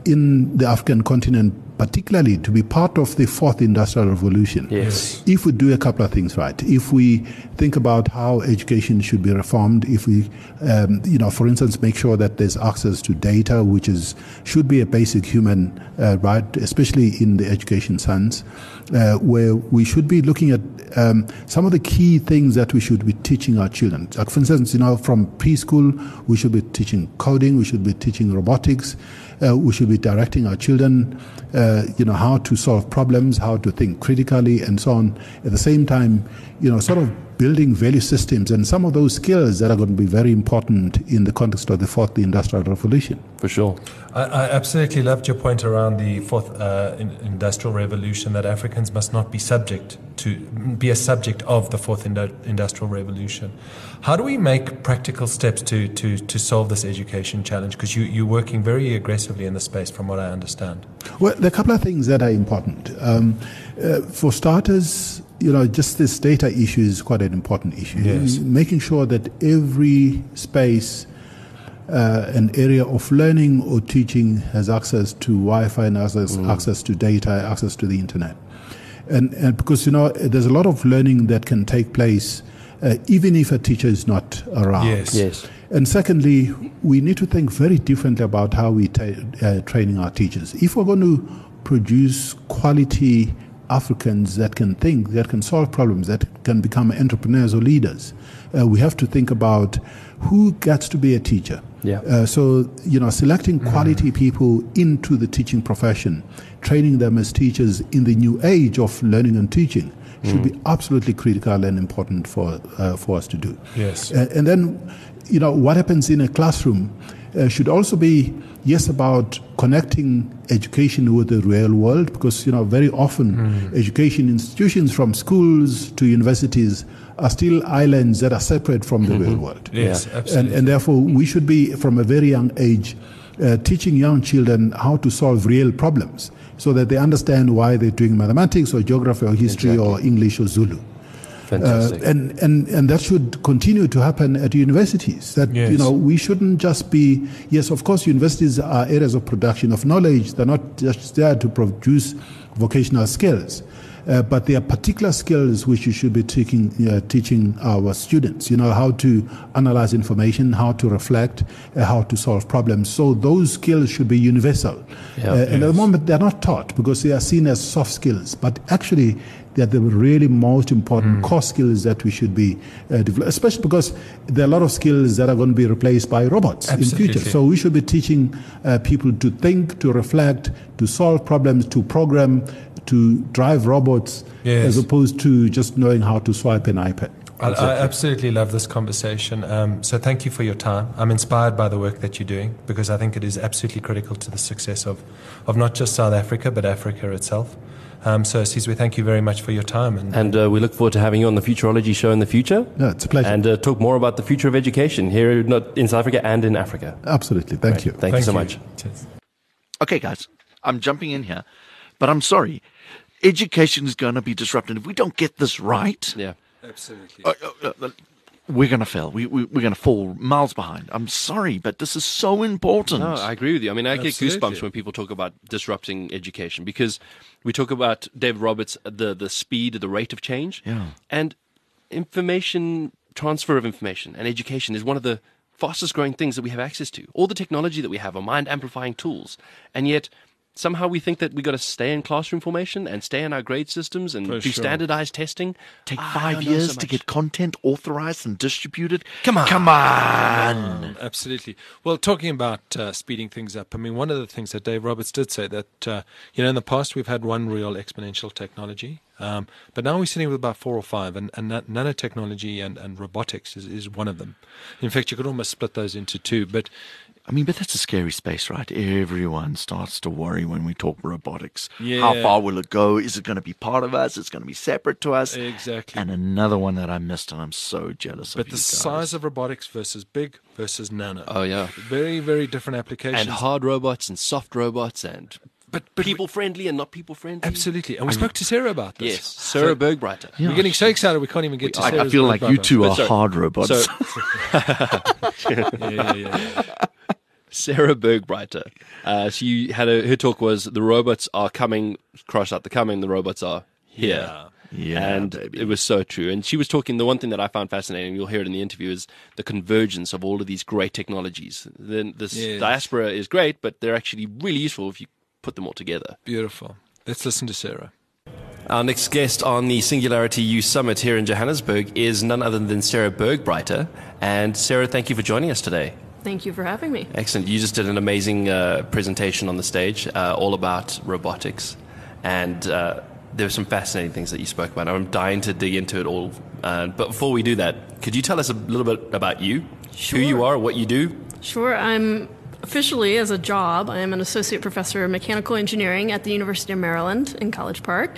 in the African continent, particularly to be part of the fourth industrial revolution.
Yes.
If we do a couple of things right, if we think about how education should be reformed, if we, for instance, make sure that there's access to data, which should be a basic human right, especially in the education sense, where we should be looking at some of the key things that we should be teaching our children. Like, for instance, from preschool, we should be teaching coding, we should be teaching robotics, we should be directing our children, how to solve problems, how to think critically, and so on. At the same time, sort of building value systems and some of those skills that are going to be very important in the context of the fourth industrial revolution.
For sure.
I absolutely loved your point around the fourth industrial revolution, that Africans must not be a subject of the fourth industrial revolution. How do we make practical steps to solve this education challenge? Because you're working very aggressively in the space, from what I understand.
Well, there are a couple of things that are important. For starters, just this data issue is quite an important issue.
Yes.
Making sure that every space, an area of learning or teaching has access to Wi-Fi and access to data, access to the internet. And because, there's a lot of learning that can take place even if a teacher is not around.
Yes.
And secondly, we need to think very differently about how we training our teachers. If we're going to produce quality Africans that can think, that can solve problems, that can become entrepreneurs or leaders, we have to think about who gets to be a teacher.
Yeah.
Selecting quality people into the teaching profession, training them as teachers in the new age of learning and teaching should be absolutely critical and important for us to do.
Yes.
And then, what happens in a classroom should also be, yes, about connecting education with the real world, because, very often education institutions from schools to universities are still islands that are separate from the real world.
Yes, absolutely.
And therefore, we should be, from a very young age, teaching young children how to solve real problems so that they understand why they're doing mathematics or geography or history or English or Zulu.
Fantastic.
And that should continue to happen at universities. That we shouldn't just be. Yes, of course, universities are areas of production of knowledge. They're not just there to produce vocational skills, but there are particular skills which you should be teaching our students. How to analyze information, how to reflect, how to solve problems. So those skills should be universal. And at the moment, they're not taught because they are seen as soft skills, but actually they are the really most important core skills that we should be developing, especially because there are a lot of skills that are going to be replaced by robots in future. So we should be teaching people to think, to reflect, to solve problems, to program, to drive robots, as opposed to just knowing how to swipe an iPad.
I absolutely love this conversation. So thank you for your time. I'm inspired by the work that you're doing, because I think it is absolutely critical to the success of not just South Africa, but Africa itself. So, Sizwe, thank you very much for your time.
And we look forward to having you on the Futurology show in the future.
Yeah, it's a pleasure.
And talk more about the future of education here in South Africa and in Africa.
Absolutely. Thank you.
Thank you so much.
Cheers.
Okay, guys, I'm jumping in here, but I'm sorry. Education is going to be disrupted. If we don't get this right,
Absolutely.
we're going to fail. We're going to fall miles behind. I'm sorry, but this is so important.
No, I agree with you. I mean, I get
Absolutely.
goosebumps when people talk about disrupting education, because we talk about, David Roberts, the speed, the rate of change.
Yeah.
And transfer of information and education is one of the fastest growing things that we have access to. All the technology that we have are mind amplifying tools. And yet, somehow we think that we got to stay in classroom formation and stay in our grade systems and do standardized testing.
Take 5 years to get content authorized and distributed.
Come on.
Absolutely. Well, talking about speeding things up, I mean, one of the things that Dave Roberts did say that, in the past we've had one real exponential technology, but now we're sitting with about 4 or 5, and nanotechnology and robotics is one of them. In fact, you could almost split those into two, but
that's a scary space, right? Everyone starts to worry when we talk robotics.
Yeah.
How far will it go? Is it going to be part of us? It's going to be separate to us.
Exactly.
And another one that I missed, and I'm so jealous of
But
you
the
guys.
size of robotics versus big versus nano.
Oh, yeah.
Very, very different applications.
And hard robots and soft robots and
but
people-friendly and not people-friendly.
Absolutely. And we spoke to Sarah about this.
Yes, Sarah Bergreiter.
Yeah.
We're getting so excited we can't even get to Sarah's
I feel like you
Bergreiter.
two are
sorry.
hard robots.
So,
Yeah.
Sarah Bergreiter. She had her talk was the robots are coming, cross out the coming, the robots are here.
Yeah,
and
baby.
It was so true. And she was talking, the one thing that I found fascinating, you'll hear it in the interview, is the convergence of all of these great technologies. Then this diaspora is great, but they're actually really useful if you put them all together.
Beautiful. Let's listen to Sarah.
Our next guest on the Singularity U Summit here in Johannesburg is none other than Sarah Bergreiter. And Sarah, thank you for joining us today.
Thank you for having me.
Excellent. You just did an amazing presentation on the stage, all about robotics. And there were some fascinating things that you spoke about. I'm dying to dig into it all. But before we do that, could you tell us a little bit about you?
Sure.
Who you are, what you do?
Sure. I'm officially, as a job, I am an associate professor of mechanical engineering at the University of Maryland in College Park.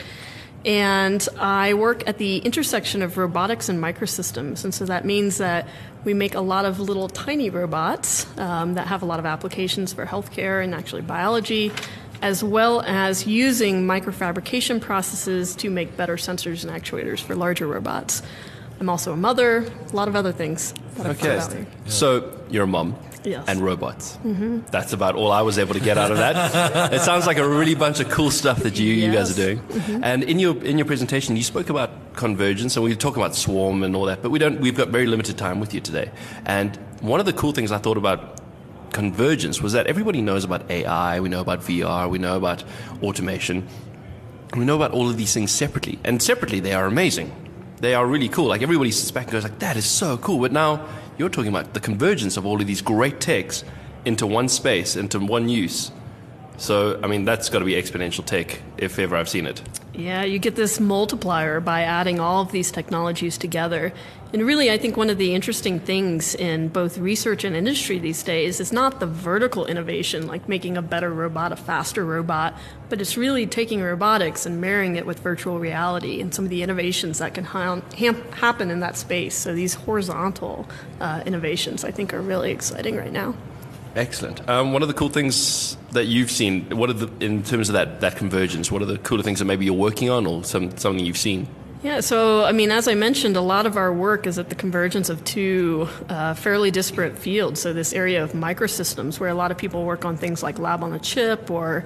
And I work at the intersection of robotics and microsystems. And so that means that we make a lot of little tiny robots that have a lot of applications for healthcare and actually biology, as well as using microfabrication processes to make better sensors and actuators for larger robots. I'm also a mother, a lot of other things that I've thought about me.
So you're a mom.
Yes.
And robots.
Mm-hmm.
That's about all I was able to get out of that. It sounds like a really bunch of cool stuff that you guys are doing.
Mm-hmm.
And in your presentation, you spoke about convergence, and we talk about swarm and all that, but we've got very limited time with you today. And one of the cool things I thought about convergence was that everybody knows about AI, we know about VR, we know about automation, we know about all of these things separately. And separately, they are amazing. They are really cool. Like, everybody sits back and goes like, that is so cool. But now you're talking about the convergence of all of these great techs into one space, into one use. So, I mean, that's got to be exponential tech, if ever I've seen it.
Yeah, you get this multiplier by adding all of these technologies together. And really, I think one of the interesting things in both research and industry these days is not the vertical innovation, like making a better robot, a faster robot, but it's really taking robotics and marrying it with virtual reality and some of the innovations that can happen in that space. So these horizontal innovations, I think, are really exciting right now.
Excellent. One of the cool things that you've seen, in terms of that convergence, what are the cooler things that maybe you're working on, or something you've seen?
Yeah, so, I mean, as I mentioned, a lot of our work is at the convergence of two fairly disparate fields. So this area of microsystems, where a lot of people work on things like lab on a chip, or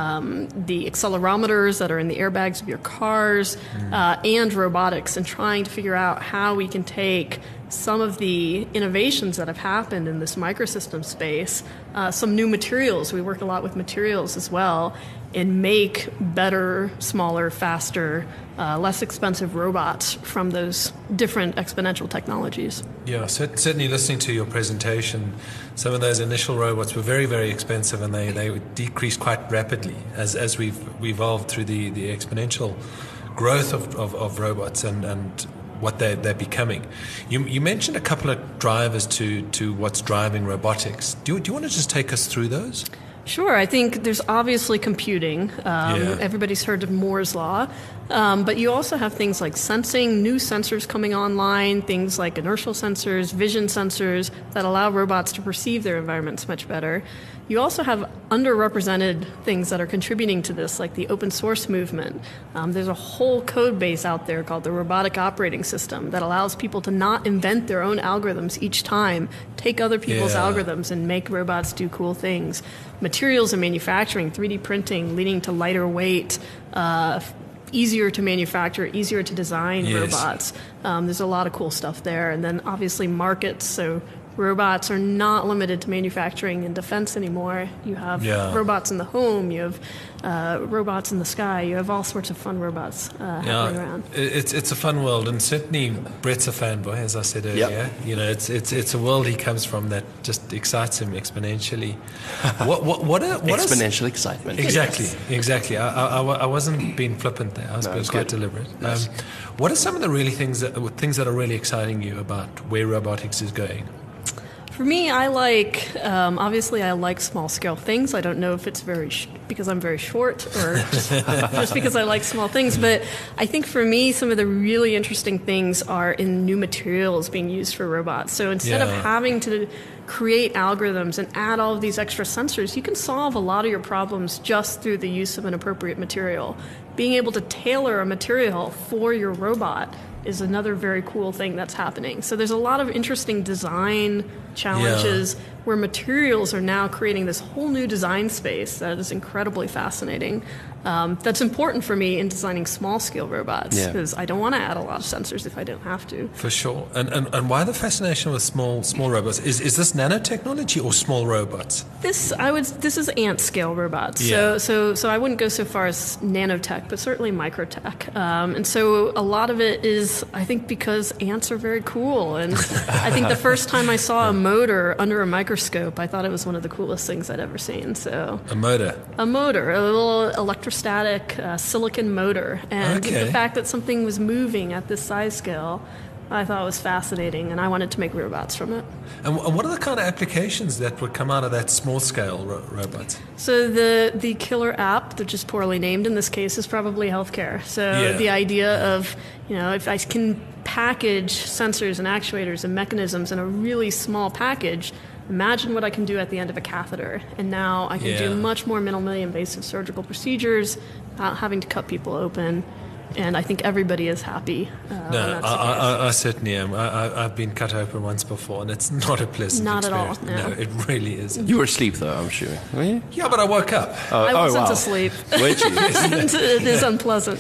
the accelerometers that are in the airbags of your cars, and robotics, and trying to figure out how we can take some of the innovations that have happened in this microsystem space, some new materials. We work a lot with materials as well, and make better, smaller, faster, less expensive robots from those different exponential technologies.
Yeah, certainly listening to your presentation, some of those initial robots were very, very expensive, and they decreased quite rapidly as we've evolved through the exponential growth of robots and what they're becoming. You mentioned a couple of drivers to what's driving robotics. Do you want to just take us through those?
Sure. I think there's obviously computing. Everybody's heard of Moore's Law. But you also have things like sensing, new sensors coming online, things like inertial sensors, vision sensors that allow robots to perceive their environments much better. You also have underrepresented things that are contributing to this, like the open source movement. There's a whole code base out there called the Robotic Operating System that allows people to not invent their own algorithms each time, take other people's algorithms and make robots do cool things. Materials and manufacturing, 3D printing, leading to lighter weight, easier to manufacture, easier to design robots. There's a lot of cool stuff there. And then obviously markets, so robots are not limited to manufacturing and defense anymore. You have robots in the home, you have robots in the sky, you have all sorts of fun robots happening around.
It's a fun world, and certainly Brett's a fanboy, as I said earlier. You know, it's a world he comes from that just excites him exponentially. What
exponential excitement?
Exactly. I wasn't being flippant there. I was being quite deliberate.
Yes.
What are some of the things that are really exciting you about where robotics is going?
For me, I like, obviously I like small-scale things. I don't know if it's because I'm very short or just because I like small things. But I think for me, some of the really interesting things are in new materials being used for robots. So instead of having to create algorithms and add all of these extra sensors, you can solve a lot of your problems just through the use of an appropriate material. Being able to tailor a material for your robot is another very cool thing that's happening. So there's a lot of interesting design challenges where materials are now creating this whole new design space that is incredibly fascinating. That's important for me in designing small-scale robots because I don't want to add a lot of sensors if I don't have to.
For sure. And why the fascination with small robots? Is this nanotechnology or small robots?
This is ant-scale robots. Yeah. So I wouldn't go so far as nanotech, but certainly microtech. And so a lot of it is, I think, because ants are very cool. And I think the first time I saw a motor under a microscope, I thought it was one of the coolest things I'd ever seen. So
a motor,
a little electrostatic silicon motor, and the fact that something was moving at this size scale, I thought was fascinating, and I wanted to make robots from it.
And what are the kind of applications that would come out of that small-scale robots?
So the killer app, which is poorly named in this case, is probably healthcare. So the idea of, if I can package sensors and actuators and mechanisms in a really small package, imagine what I can do at the end of a catheter. And now I can do much more minimally invasive surgical procedures without having to cut people open. And I think everybody is happy.
No, I certainly am. I've been cut open once before, and it's not a pleasant experience.
Not at all.
No, it really isn't.
You were asleep, though, I'm sure. Were you?
Yeah, but I woke up.
I wasn't asleep.
Weren't you?
It is unpleasant,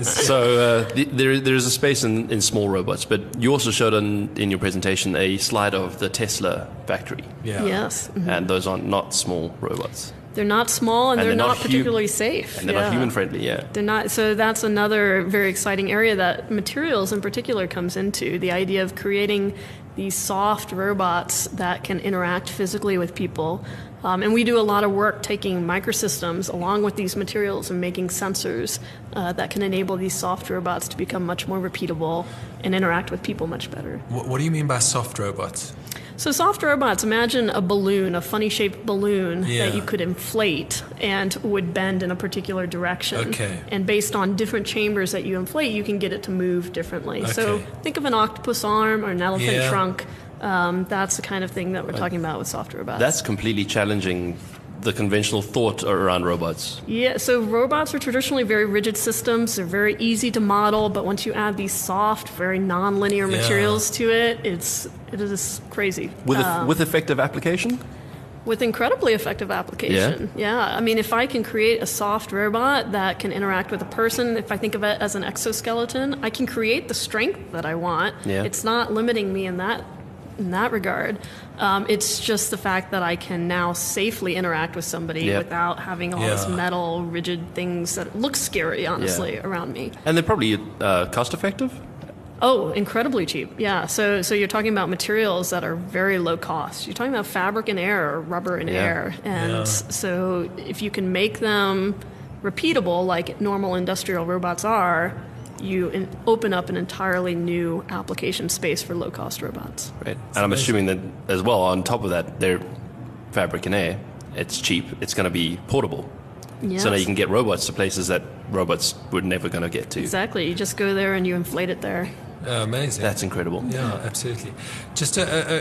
So there is a space in small robots, but you also showed in your presentation a slide of the Tesla factory.
Yeah. Yes. Mm-hmm.
And those are not small robots.
They're not small, and they're not particularly safe.
And they're not human-friendly,
They're not. So that's another very exciting area that materials in particular comes into, the idea of creating these soft robots that can interact physically with people. And we do a lot of work taking microsystems along with these materials and making sensors that can enable these soft robots to become much more repeatable and interact with people much better.
What do you mean by soft robots?
So soft robots, imagine a balloon, a funny-shaped balloon that you could inflate and would bend in a particular direction.
Okay.
And based on different chambers that you inflate, you can get it to move differently. Okay. So think of an octopus arm or an elephant trunk. That's the kind of thing that we're talking about with soft robots.
That's completely challenging the conventional thought around robots.
Yeah, so robots are traditionally very rigid systems. They're very easy to model, but once you add these soft, very non-linear materials to it, it is crazy.
With effective application?
With incredibly effective application. Yeah. I mean, if I can create a soft robot that can interact with a person, if I think of it as an exoskeleton, I can create the strength that I want. Yeah. It's not limiting me in that regard. It's just the fact that I can now safely interact with somebody without having all this metal, rigid things that look scary, honestly, around me.
And they're probably cost-effective?
Oh, incredibly cheap, yeah. So you're talking about materials that are very low cost. You're talking about fabric and air or rubber and air. And so if you can make them repeatable like normal industrial robots are, you open up an entirely new application space for low-cost robots.
Right. And I'm assuming that as well, on top of that, they're fabric and air. It's cheap. It's going to be portable. Yes. So now you can get robots to places that robots were never going to get to.
Exactly. You just go there and you inflate it there.
Amazing.
That's incredible.
Yeah, absolutely. Just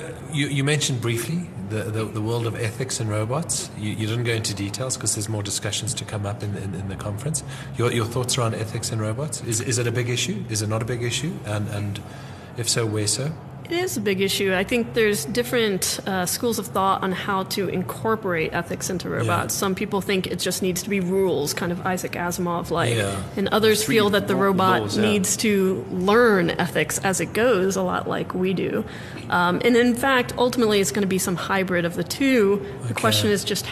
you mentioned briefly the world of ethics and robots. You didn't go into details because there's more discussions to come up in the conference. Your thoughts around ethics and robots? Is it a big issue? Is it not a big issue? And if so, where so?
It is a big issue. I think there's different schools of thought on how to incorporate ethics into robots. Some people think it just needs to be rules, kind of Isaac Asimov-like. And others feel that the robot needs to learn ethics as it goes, a lot like we do. And in fact, ultimately, it's going to be some hybrid of the two. The question is just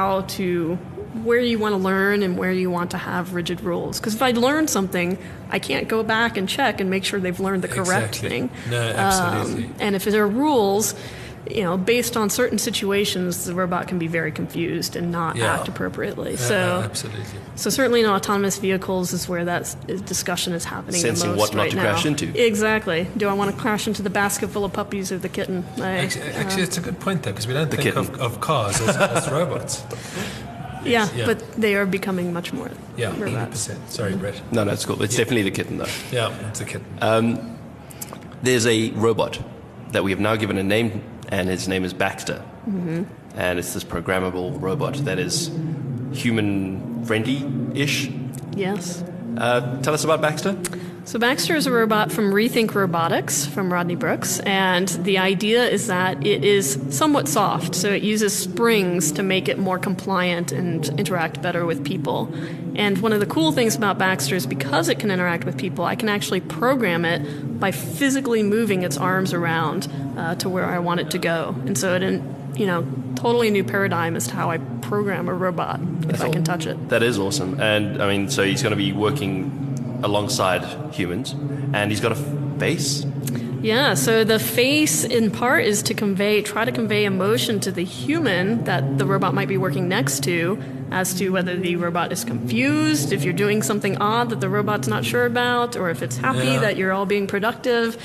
where you want to learn and where you want to have rigid rules. Because if I learn something, I can't go back and check and make sure they've learned the correct thing.
No, absolutely.
And if there are rules, based on certain situations, the robot can be very confused and not act appropriately.
Absolutely.
So certainly in autonomous vehicles is where that discussion is happening
Sensing
the most
what not
right
to
now.
crash into.
Exactly. Do I want to crash into the basket full of puppies or the kitten?
Actually, it's a good point, though, because we don't think of cars as robots.
Yeah, but they are becoming much more robots.
100%. Sorry, Brett.
No, it's cool. It's definitely the kitten, though.
Yeah, it's a kitten.
There's a robot that we have now given a name, and his name is Baxter.
Mm-hmm.
And it's this programmable robot that is human-friendly-ish.
Yes.
Tell us about Baxter.
So Baxter is a robot from Rethink Robotics from Rodney Brooks, and the idea is that it is somewhat soft, so it uses springs to make it more compliant and interact better with people. And one of the cool things about Baxter is because it can interact with people, I can actually program it by physically moving its arms around to where I want it to go. And so totally new paradigm as to how I program a robot if I can touch it.
That is awesome. And I mean, so he's going to be working alongside humans, and he's got a face.
Yeah, so the face in part is to try to convey emotion to the human that the robot might be working next to, as to whether the robot is confused, if you're doing something odd that the robot's not sure about, or if it's happy that you're all being productive.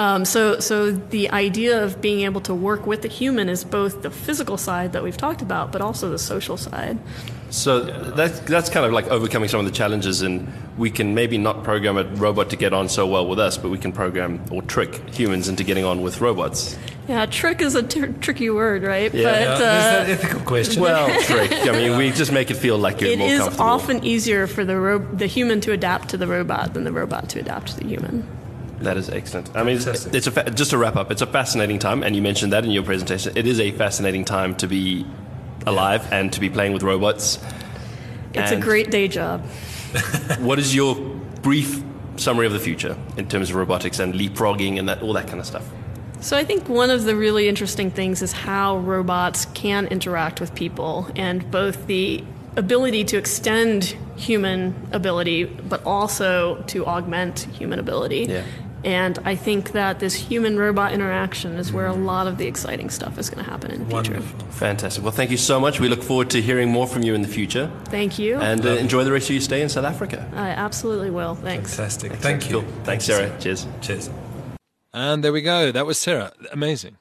So the idea of being able to work with the human is both the physical side that we've talked about, but also the social side.
So that's kind of like overcoming some of the challenges, and we can maybe not program a robot to get on so well with us, but we can program or trick humans into getting on with robots.
Yeah, trick is a tricky word, right?
Yeah.
But,
there's that ethical question.
Well, trick. I mean, we just make it feel like you're more comfortable.
It is often easier for the human to adapt to the robot than the robot to adapt to the human.
That is excellent. I mean, just to wrap up, it's a fascinating time, and you mentioned that in your presentation. It is a fascinating time to be alive and to be playing with robots.
It's a great day job.
What is your brief summary of the future in terms of robotics and leapfrogging and all that kind of stuff?
So I think one of the really interesting things is how robots can interact with people, and both the ability to extend human ability, but also to augment human ability.
Yeah.
And I think that this human-robot interaction is where a lot of the exciting stuff is going to happen in the future.
Wonderful.
Fantastic. Well, thank you so much. We look forward to hearing more from you in the future.
Thank you.
And enjoy the rest of your stay in South Africa.
I absolutely will. Thanks.
Fantastic. Thank you.
Cool. Thanks, Sarah. Cheers.
Cheers.
And there we go. That was Sarah. Amazing.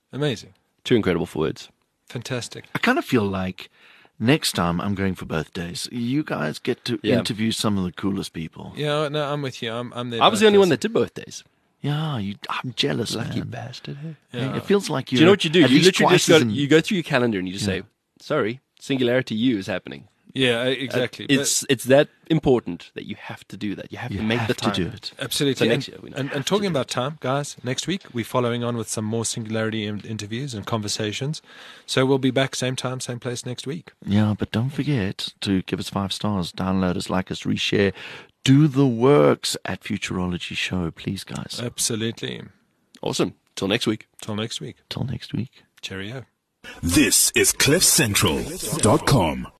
Too incredible for words.
Fantastic.
I kind of feel like next time I'm going for birthdays, you guys get to interview some of the coolest people.
Yeah, no, I'm with you. I'm there.
I was the only one that did birthdays.
Yeah, I'm jealous,
Lucky
man.
bastard. Hey?
Yeah. It feels like
Do you know what you do?
At
You
least
literally
twice
you go through your calendar and you just say, sorry, Singularity U is happening.
Yeah, exactly.
It's that important that you have to do that. You have to make the time
to do it.
Absolutely.
So next year,
and talking about time, guys, next week we're following on with some more Singularity interviews and conversations. So we'll be back same time, same place next week.
Yeah, but don't forget to give us 5 stars, download us, like us, reshare, do the works at Futurology Show, please, guys.
Absolutely.
Awesome. Till next week.
Till next week.
Cheerio.
This is CliffCentral.com.